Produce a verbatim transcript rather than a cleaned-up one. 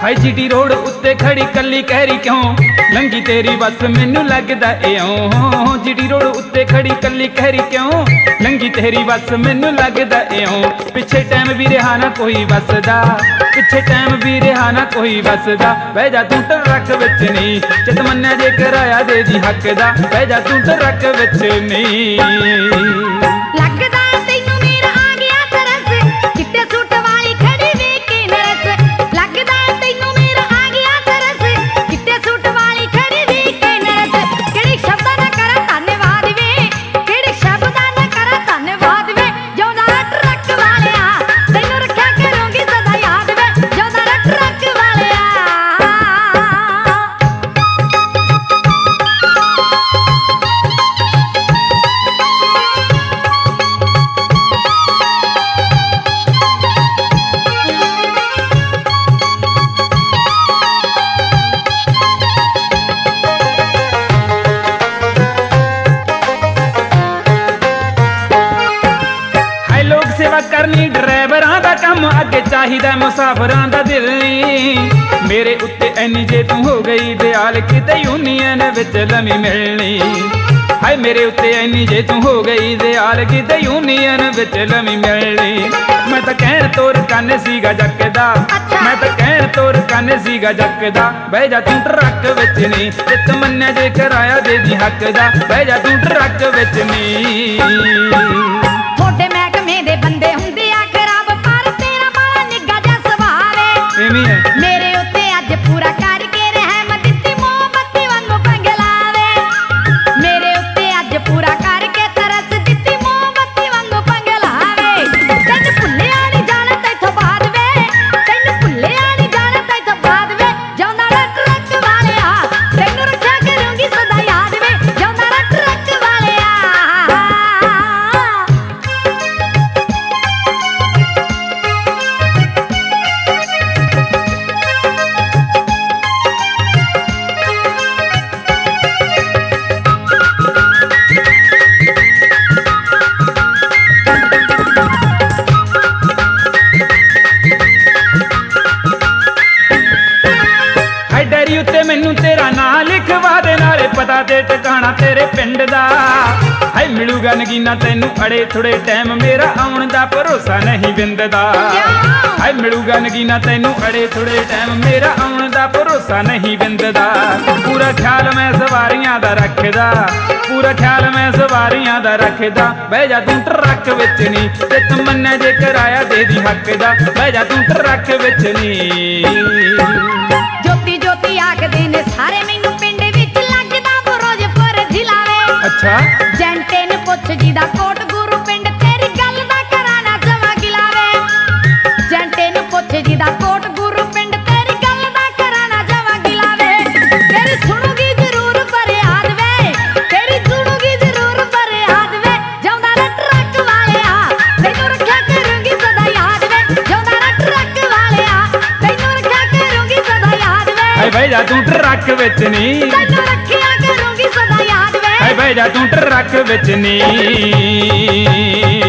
हाय GT road उत्ते खड़ी कली कहरी क्यों लंगी तेरी बस मैनू लगदा इयों। जीटी रोड उत्ते खड़ी कली कहरी क्यों लंगी तेरी बस मैनू लगदा इयों। पिछे टाइम भी रहा ना कोई बसदा, पिछे टाइम भी रहा ना कोई बसदा। बह जा तू ट्रक विच नहीं चित मन्ना जे कराया दे दी हक दा। बह जा तू ट्रक विच नहीं। लगदा तैनू मेरा आ गया तरस चिट्टे सूट वाली खड़ी वेख के नरस। लगदा तैनू मेरा आ गया तरस चिट्टे सूट वाली खड़ी वेख के नरस। किहड़े शब्दां दा करा धन्नवाद वे, किहड़े शब्दां दा करा धन्नवाद वे। जिउंदा ट्रक वालिया तैनू रखिया करूंगी सदा याद वे। जिउंदा ट्रक वालिया। सेवा करनी ड्राइवरां दा कम अगे चाहिदा मुसाफरां दा दिल नी। मेरे उत्ते ऐनी जे तू हो गई दयाल किते यूनियन विच लमी मिलनी। हाय मेरे उत्ते ऐनी जे तू हो गई दयाल किते यूनियन विच लमी मिलनी। मैं तां कहण तोर कंन सीगा जकदा, मैं तां कहण तोर कंन सीगा जकदा। बह जा तू ट्रक विच नहीं चित मन्ना जे कराया दे दी हक दा। बह जा तू ट्रक विच नहीं। थोड़े महकमे दे बंदे हुंदे आ खराब पर तेरा माड़ा निग्गा जा सवाल है। एवें है मेरे उत्ते अज पूरा करके रहमत दित्ती मोमबत्ती वांगू पंगलावे। मेरे उत्ते अज पूरा करके तरस दित्ती मोमबत्ती वांगू पंगलावे। तैनू भुल्लिया नहीं जाना तैथों बाद वे, तैनू भुल्लिया नहीं जाना तैथों बाद वे। जिउंदा ट्रक वालिया तैनू रखिया करूंगी सदा याद वे। जिउंदा ट्रक वालिया। डायरी उत्ते मैनू तेरा नां लिखवा दे नाले पता ते ठिकाना तेरे पिंड दा। हाय मिलूगा नगीना तैनू अड़े थोड़े टाइम मेरा आउण दा भरोसा नहीं बिंददा। हाय मिलूगा नगीना तैनू अड़े थोड़े टाइम मेरा आउण दा भरोसा नहीं बिंददा। पूरा ख्याल मैं सवारियां दा रखदा, पूरा ख्याल मैं सवारियां दा रखदा। बह जा तू ट्रक विच नहीं चित मन्ना जे कराया दे दी हक दा। बह जा तू ट्रक विच नहीं। जोती जोती आखदे ने सारे मैनू पिंड विच लगदा फिरोजपुर जिला वे। अच्छा जंटे ने पुछ जी दा कोट गुरु पिंड तेरी गल दा कराना जमा गिलावे। जंटे ने पुछ जी दा कोट गुरु पिंड तेरी गल दा कराना जमा गिलावे। तेरी सुनूगी जरूर फरियाद वे, तेरी सुनूगी जरूर फरियाद वे। जिउंदा ट्रक वालिया तैनू रखिया करूंगी सदा याद वे। जिउंदा ट्रक वालिया तैनू रखिया करूंगी सदा याद वे। हाय बह जा तू ट्रक विच नहीं, तैनू रखिया करूंगी सदा याद वे। हाय बह जा तू ट्रक विच नहीं।